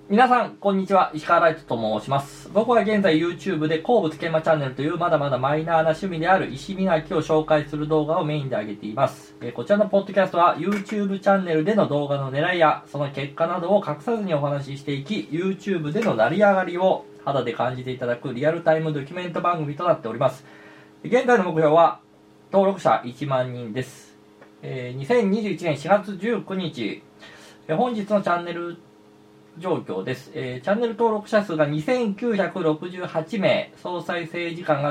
皆さん、こんにちは。石川ライトと申します。僕は現在 YouTube で鉱物研磨チャンネルというまだまだマイナーな趣味である石磨きを紹介する動画をメインで上げています。こちらのポッドキャストは YouTube チャンネルでの動画の狙いやその結果などを隠さずにお話ししていき、YouTube での成り上がりを肌で感じていただくリアルタイムドキュメント番組となっております。現在の目標は登録者1万人です。2021年4月19日、本日のチャンネル状況です。チャンネル登録者数が2968名、総再生時間が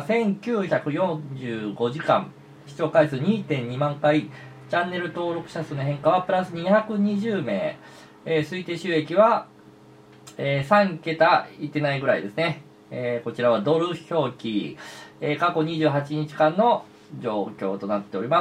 1945時間、視聴回数 2.2 万回、チャンネル登録者数の変化はプラス220名、推定収益は、3桁いってないぐらいですね。こちらはドル表記、過去28日間の状況となっております。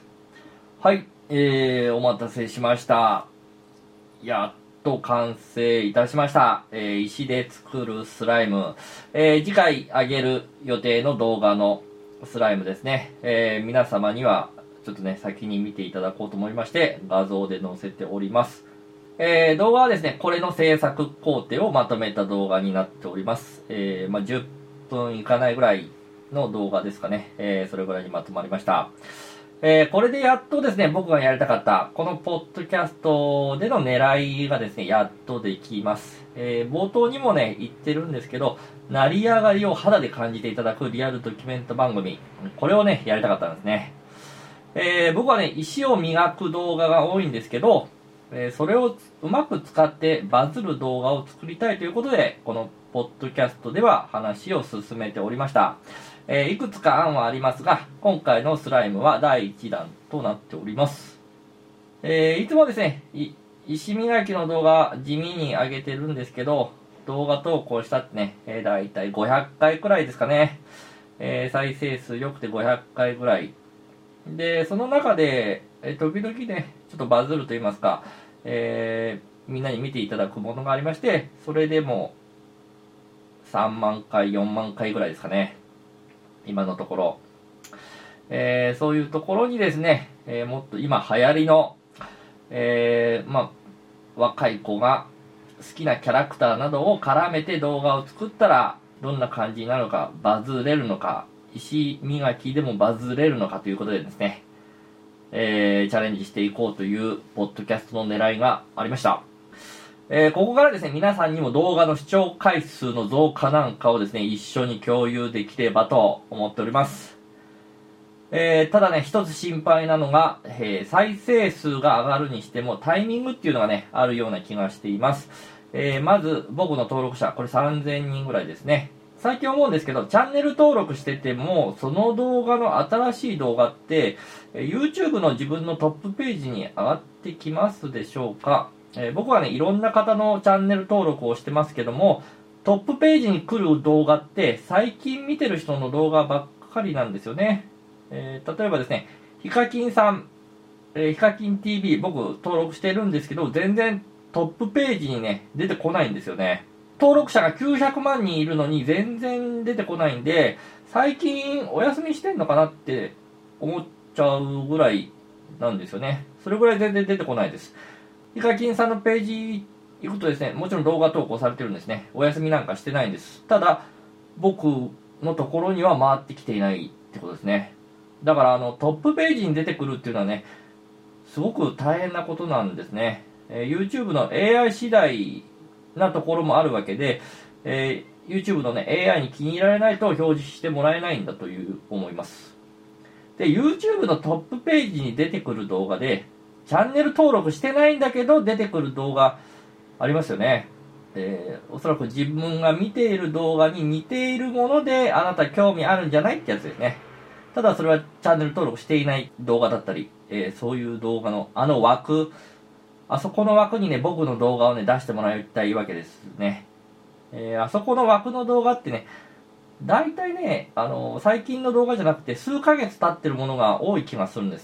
はい、お待たせしました。やっと完成いたしました。石で作るスライム。次回上げる予定の動画のスライムですね。皆様にはちょっとね、先に見ていただこうと思いまして、画像で載せております。動画はですね、これの制作工程をまとめた動画になっております。10分いかないぐらいの動画ですかね。それぐらいにまとまりました。これでやっとですね、僕がやりたかった、このポッドキャストでの狙いがですね、やっとできます。冒頭にもね、言ってるんですけど、成り上がりを肌で感じていただくリアルドキュメント番組、これをね、やりたかったんですね。僕はね、石を磨く動画が多いんですけど、それをうまく使ってバズる動画を作りたいということで、このポッドキャストでは話を進めておりました。いくつか案はありますが、今回のスライムは第1弾となっております。いつもですね、石磨きの動画地味に上げてるんですけど、動画投稿したってね、だいたい500回くらいですかね。再生数良くて500回くらい。で、その中で、時々ね、ちょっとバズると言いますか、みんなに見ていただくものがありまして、それでも3万回、4万回ぐらいですかね。今のところ。そういうところにですね、もっと今流行りの、若い子が好きなキャラクターなどを絡めて動画を作ったら、どんな感じになるのか、バズれるのか、石磨きでもバズれるのかということでですね、チャレンジしていこうというポッドキャストの狙いがありました。ここからですね、皆さんにも動画の視聴回数の増加なんかをですね、一緒に共有できればと思っております。ただね、一つ心配なのが、再生数が上がるにしてもタイミングっていうのがね、あるような気がしています。まず、僕の登録者、これ3000人ぐらいですね。最近思うんですけど、チャンネル登録してても、その動画の新しい動画って、YouTube の自分のトップページに上がってきますでしょうか？僕はね、いろんな方のチャンネル登録をしてますけども、トップページに来る動画って最近見てる人の動画ばっかりなんですよね。例えばですね、ヒカキンさん、ヒカキン TV 僕登録してるんですけど、全然トップページにね、出てこないんですよね。登録者が900万人いるのに全然出てこないんで、最近お休みしてんのかなって思っちゃうぐらいなんですよね。それぐらい全然出てこないです。ヒカキンさんのページ行くとですね、もちろん動画投稿されてるんですね。お休みなんかしてないんです。ただ、僕のところには回ってきていないってことですね。だからトップページに出てくるっていうのはね、すごく大変なことなんですね。YouTube の AI 次第なところもあるわけで、YouTube のね、AI に気に入られないと表示してもらえないんだという思います。で、YouTube のトップページに出てくる動画で、チャンネル登録してないんだけど出てくる動画ありますよね。おそらく自分が見ている動画に似ているものであなた興味あるんじゃないってやつですね。ただそれはチャンネル登録していない動画だったり、そういう動画の枠、あそこの枠にね、僕の動画をね、出してもらいたいわけですね。あそこの枠の動画ってね、大体ね、最近の動画じゃなくて数ヶ月経ってるものが多い気がするんです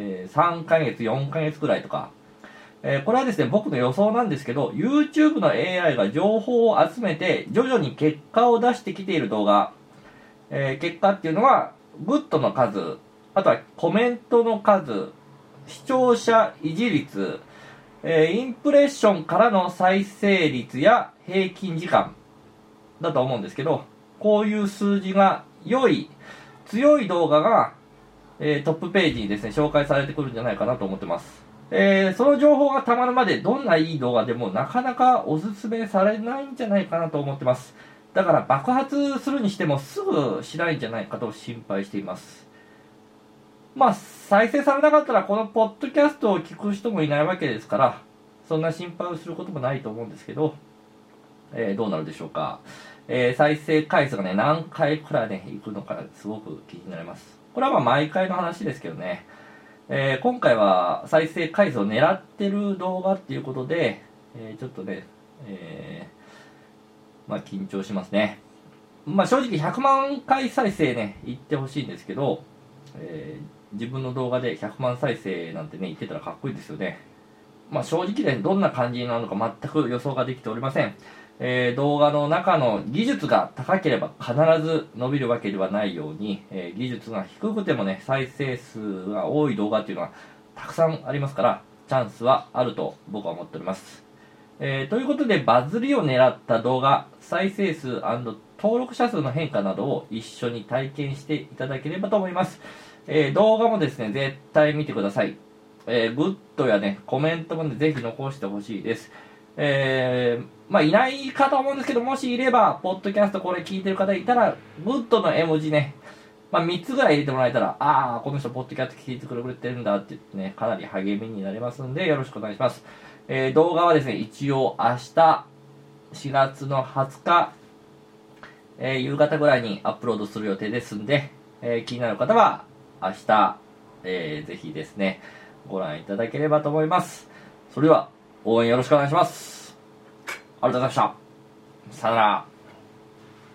。3ヶ月、4ヶ月くらいとか。これはですね、僕の予想なんですけど、YouTube の AI が情報を集めて、徐々に結果を出してきている動画。結果っていうのは、グッドの数、あとはコメントの数、視聴者維持率、 インプレッションからの再生率や平均時間だと思うんですけど、こういう数字が強い動画が、トップページにですね、紹介されてくるんじゃないかなと思ってます。その情報がたまるまでどんないい動画でもなかなかおすすめされないんじゃないかなと思ってます。だから爆発するにしてもすぐしないんじゃないかと心配しています。再生されなかったらこのポッドキャストを聞く人もいないわけですから、そんな心配をすることもないと思うんですけど、どうなるでしょうか。再生回数がね、何回くらいね、いくのかすごく気になります。これは毎回の話ですけどね。今回は再生回数を狙ってる動画っていうことで、ちょっとね、緊張しますね。正直100万回再生ね、言ってほしいんですけど、自分の動画で100万再生なんてね、言ってたらかっこいいですよね。正直ね、どんな感じになるのか全く予想ができておりません。動画の中の技術が高ければ必ず伸びるわけではないように、技術が低くてもね、再生数が多い動画っていうのはたくさんありますから、チャンスはあると僕は思っております。ということで、バズりを狙った動画、再生数&登録者数の変化などを一緒に体験していただければと思います。動画もですね、絶対見てください。グッドやね、コメントもね、ぜひ残してほしいです。いないかと思うんですけど、もしいれば、ポッドキャストこれ聞いてる方いたら、グッドの絵文字ね、3つぐらい入れてもらえたら、この人ポッドキャスト聞いてくれてるんだって言ってね、かなり励みになりますんで、よろしくお願いします。動画はですね、一応明日、4月の20日、夕方ぐらいにアップロードする予定ですんで、気になる方は明日、ぜひですね、ご覧いただければと思います。それでは、応援よろしくお願いします。ありがとうございました。さよなら。